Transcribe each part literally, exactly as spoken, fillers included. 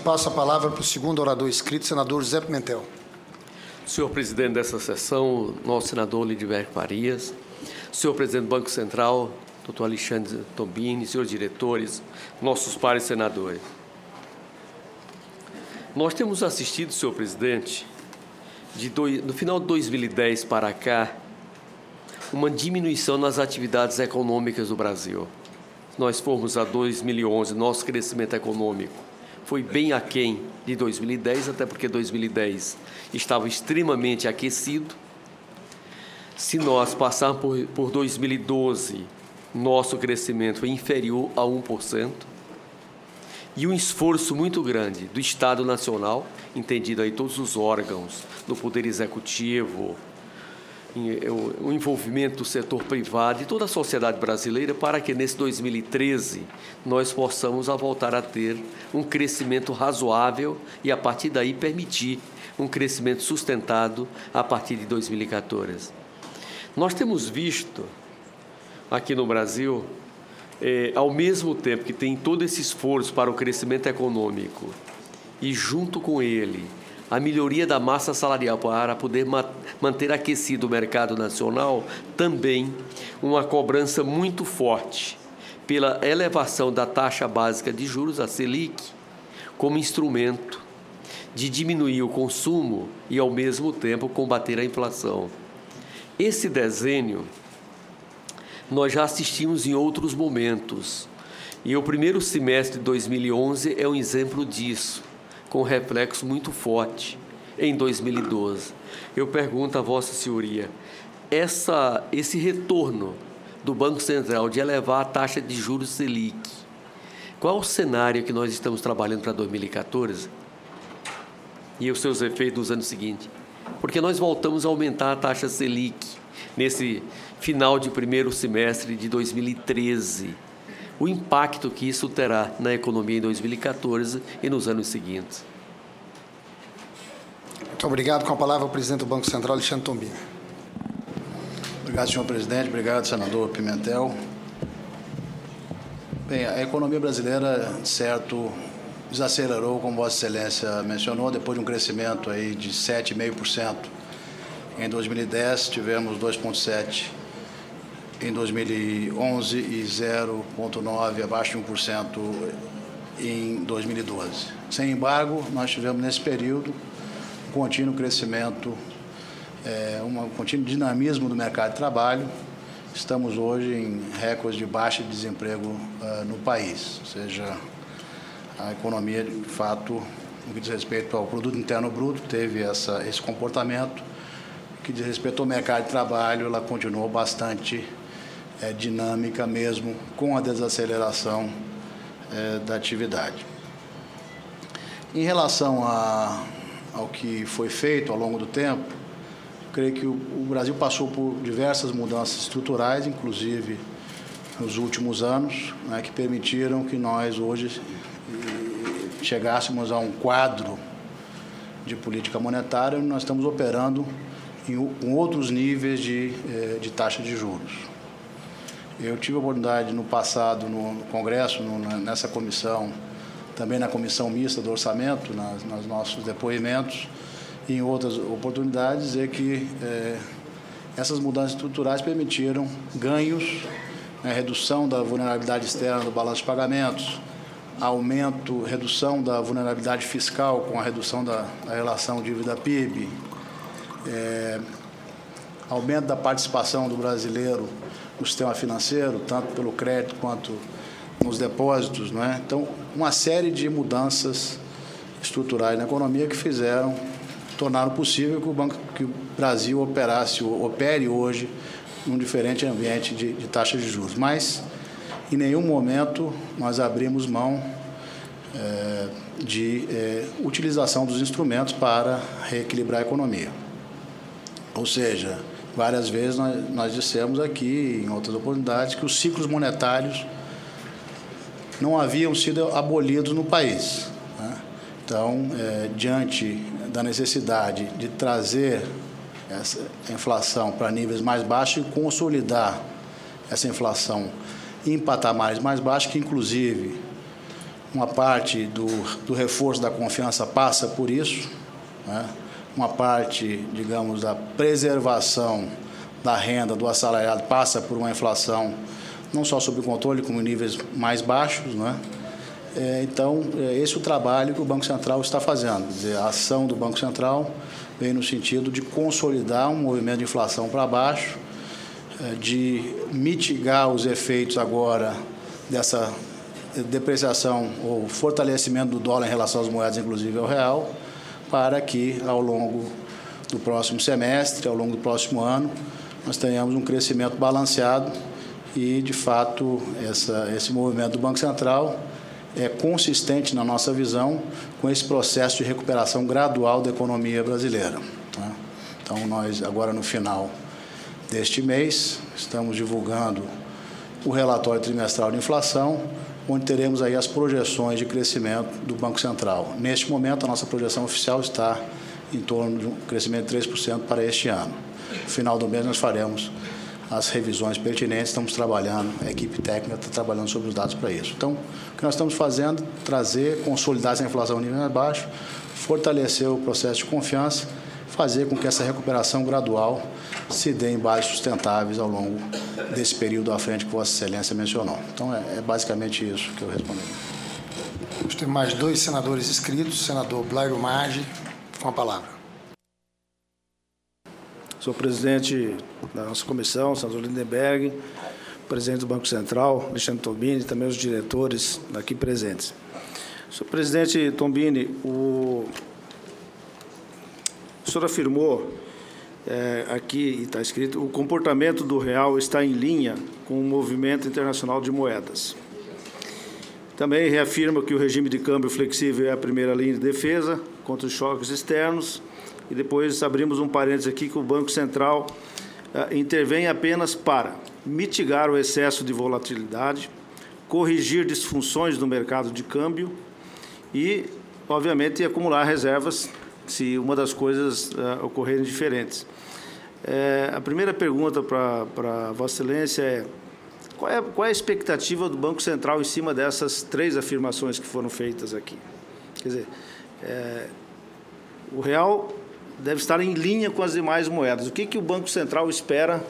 passo a palavra para o segundo orador inscrito, senador José Pimentel. Senhor presidente dessa sessão, nosso senador Lindiberto Farias, senhor presidente do Banco Central, doutor Alexandre Tombini, senhores diretores, nossos pares senadores. Nós temos assistido, senhor presidente, de dois, no final de dois mil e dez para cá, uma diminuição nas atividades econômicas do Brasil. Se nós formos a dois mil e onze, nosso crescimento econômico foi bem aquém de dois mil e dez, até porque dois mil e dez estava extremamente aquecido. Se nós passarmos por, por dois mil e doze, nosso crescimento foi inferior a um por cento. E um esforço muito grande do Estado Nacional, entendido aí todos os órgãos do Poder Executivo, o envolvimento do setor privado e toda a sociedade brasileira para que nesse dois mil e treze nós possamos a voltar a ter um crescimento razoável e a partir daí permitir um crescimento sustentado a partir de dois mil e quatorze. Nós temos visto aqui no Brasil, é, ao mesmo tempo que tem todo esse esforço para o crescimento econômico e junto com ele a melhoria da massa salarial para poder manter aquecido o mercado nacional, também uma cobrança muito forte pela elevação da taxa básica de juros, a Selic, como instrumento de diminuir o consumo e, ao mesmo tempo, combater a inflação. Esse desenho nós já assistimos em outros momentos, e o primeiro semestre de dois mil e onze é um exemplo disso, com reflexo muito forte em dois mil e doze. Eu pergunto a Vossa Senhoria, essa, esse retorno do Banco Central de elevar a taxa de juros Selic, qual o cenário que nós estamos trabalhando para dois mil e quatorze e os seus efeitos nos anos seguintes? Porque nós voltamos a aumentar a taxa Selic nesse final de primeiro semestre de dois mil e treze. O impacto que isso terá na economia em dois mil e quatorze e nos anos seguintes. Muito obrigado. Com a palavra o presidente do Banco Central, Alexandre Tombini. Obrigado, senhor presidente. Obrigado, senador Pimentel. Bem, a economia brasileira, de certo, desacelerou, como Vossa Excelência mencionou, depois de um crescimento aí de sete vírgula cinco por cento. Em dois mil e dez, tivemos dois vírgula sete por cento. Em dois mil e onze e zero vírgula nove por cento, abaixo de um por cento em dois mil e doze. Sem embargo, nós tivemos nesse período um contínuo crescimento, é, um contínuo dinamismo do mercado de trabalho. Estamos hoje em recordes de baixa de desemprego uh, no país, ou seja, a economia, de fato, no que diz respeito ao produto interno bruto, teve essa, esse comportamento. No que diz respeito ao mercado de trabalho, ela continuou bastante É, dinâmica mesmo com a desaceleração é, da atividade. Em relação a, ao que foi feito ao longo do tempo, creio que o, o Brasil passou por diversas mudanças estruturais, inclusive nos últimos anos, né, que permitiram que nós hoje chegássemos a um quadro de política monetária onde nós estamos operando em, em outros níveis de, de taxa de juros. Eu tive a oportunidade no passado, no Congresso, no, nessa comissão, também na comissão mista do orçamento, nas, nos nossos depoimentos, e em outras oportunidades, dizer que é, essas mudanças estruturais permitiram ganhos, né, redução da vulnerabilidade externa do balanço de pagamentos, aumento, redução da vulnerabilidade fiscal com a redução da, da relação dívida-P I B, é, aumento da participação do brasileiro no sistema financeiro, tanto pelo crédito quanto nos depósitos, não é? Então, uma série de mudanças estruturais na economia que fizeram, tornaram possível que o, banco, que o Brasil operasse, opere hoje num diferente ambiente de, de taxa de juros. Mas, em nenhum momento, nós abrimos mão é, de é, utilização dos instrumentos para reequilibrar a economia. Ou seja, várias vezes nós, nós dissemos aqui, em outras oportunidades, que os ciclos monetários não haviam sido abolidos no país, né? Então, é, diante da necessidade de trazer essa inflação para níveis mais baixos e consolidar essa inflação em patamares mais baixos, que inclusive Uma parte do, do reforço da confiança passa por isso, né? Uma parte, digamos, da preservação da renda do assalariado passa por uma inflação não só sob controle, como em níveis mais baixos, né? É, então, é esse é o trabalho que o Banco Central está fazendo. Quer dizer, a ação do Banco Central vem no sentido de consolidar um movimento de inflação para baixo, é, de mitigar os efeitos agora dessa depreciação ou fortalecimento do dólar em relação às moedas, inclusive ao real, para que, ao longo do próximo semestre, ao longo do próximo ano, nós tenhamos um crescimento balanceado e, de fato, essa, esse movimento do Banco Central é consistente, na nossa visão, com esse processo de recuperação gradual da economia brasileira. Tá? Então, nós, agora no final deste mês, estamos divulgando o relatório trimestral de inflação, onde teremos aí as projeções de crescimento do Banco Central. Neste momento, a nossa projeção oficial está em torno de um crescimento de três por cento para este ano. No final do mês, nós faremos as revisões pertinentes, estamos trabalhando, a equipe técnica está trabalhando sobre os dados para isso. Então, o que nós estamos fazendo, trazer, consolidar essa inflação em nível mais baixo, fortalecer o processo de confiança, fazer com que essa recuperação gradual se dê em bases sustentáveis ao longo desse período à frente que Vossa Excelência mencionou. Então, é, é basicamente isso que eu respondi. Nós temos mais dois senadores inscritos, o senador Blairo Maggi, com a palavra. Sou presidente da nossa comissão, senador Lindenberg, presidente do Banco Central, Alexandre Tombini, e também os diretores aqui presentes. Senhor presidente Tombini, o, o senhor afirmou é, aqui, e está escrito, o comportamento do real está em linha com o movimento internacional de moedas. Também reafirma que o regime de câmbio flexível é a primeira linha de defesa contra os choques externos. E depois abrimos um parênteses aqui que o Banco Central uh, intervém apenas para mitigar o excesso de volatilidade, corrigir disfunções do mercado de câmbio e, obviamente, acumular reservas se uma das coisas uh, ocorrerem diferentes. É, a primeira pergunta para Vossa Excelência é qual, é qual é a expectativa do Banco Central em cima dessas três afirmações que foram feitas aqui? Quer dizer, é, o real deve estar em linha com as demais moedas. O que, que o Banco Central espera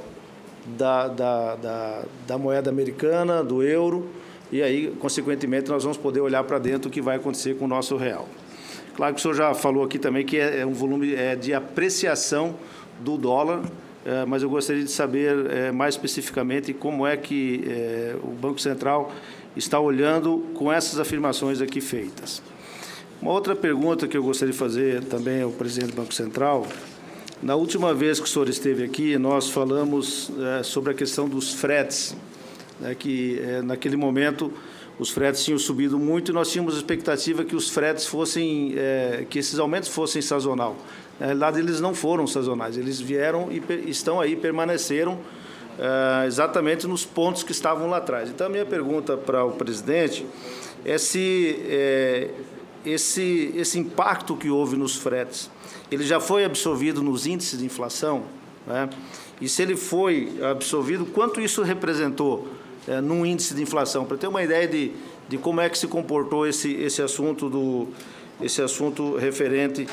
da, da, da, da moeda americana, do euro, e aí, consequentemente, nós vamos poder olhar para dentro o que vai acontecer com o nosso real. Claro que o senhor já falou aqui também que é um volume é, de apreciação do dólar, é, mas eu gostaria de saber é, mais especificamente como é que é, o Banco Central está olhando com essas afirmações aqui feitas. Uma outra pergunta que eu gostaria de fazer também ao presidente do Banco Central. Na última vez que o senhor esteve aqui, nós falamos é, sobre a questão dos fretes, né, que é, naquele momento os fretes tinham subido muito e nós tínhamos a expectativa que os fretes fossem, é, que esses aumentos fossem sazonal. Na realidade, eles não foram sazonais, eles vieram e estão aí, permaneceram é, exatamente nos pontos que estavam lá atrás. Então, a minha pergunta para o presidente é se é, Esse, esse impacto que houve nos fretes, ele já foi absorvido nos índices de inflação, né? E se ele foi absorvido, quanto isso representou é, num índice de inflação? Para ter uma ideia de, de como é que se comportou esse, esse, assunto do, esse assunto referente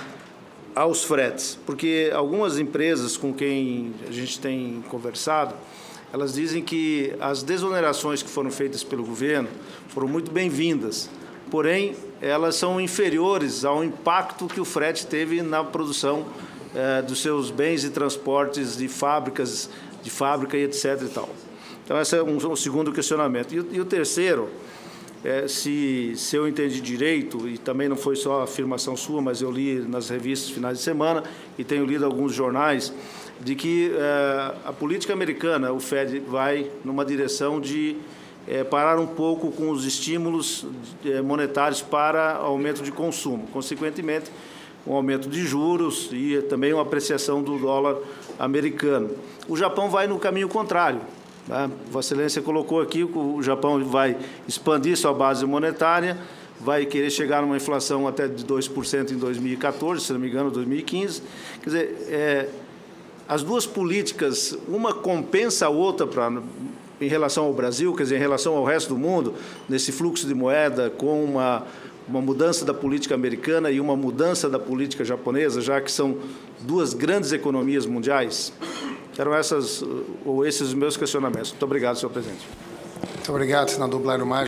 aos fretes. Porque algumas empresas com quem a gente tem conversado, elas dizem que as desonerações que foram feitas pelo governo foram muito bem-vindas, porém, elas são inferiores ao impacto que o frete teve na produção eh, dos seus bens e transportes de fábricas, de fábrica e etc. E tal. Então, esse é um, um segundo questionamento. E, e o terceiro, é, se, se eu entendi direito, e também não foi só a afirmação sua, mas eu li nas revistas finais de semana e tenho lido alguns jornais, de que eh, a política americana, o Fed, vai numa direção de É, parar um pouco com os estímulos é, monetários para aumento de consumo. Consequentemente, um aumento de juros e também uma apreciação do dólar americano. O Japão vai no caminho contrário. Tá? Vossa Excelência colocou aqui que o Japão vai expandir sua base monetária, vai querer chegar numa inflação até de dois por cento em dois mil e quatorze, se não me engano, dois mil e quinze. Quer dizer, é, as duas políticas, uma compensa a outra para em relação ao Brasil, quer dizer, em relação ao resto do mundo, nesse fluxo de moeda, com uma, uma mudança da política americana e uma mudança da política japonesa, já que são duas grandes economias mundiais? Eram essas, ou esses os meus questionamentos. Muito obrigado, senhor presidente. Muito obrigado, senador Blairo Maggi.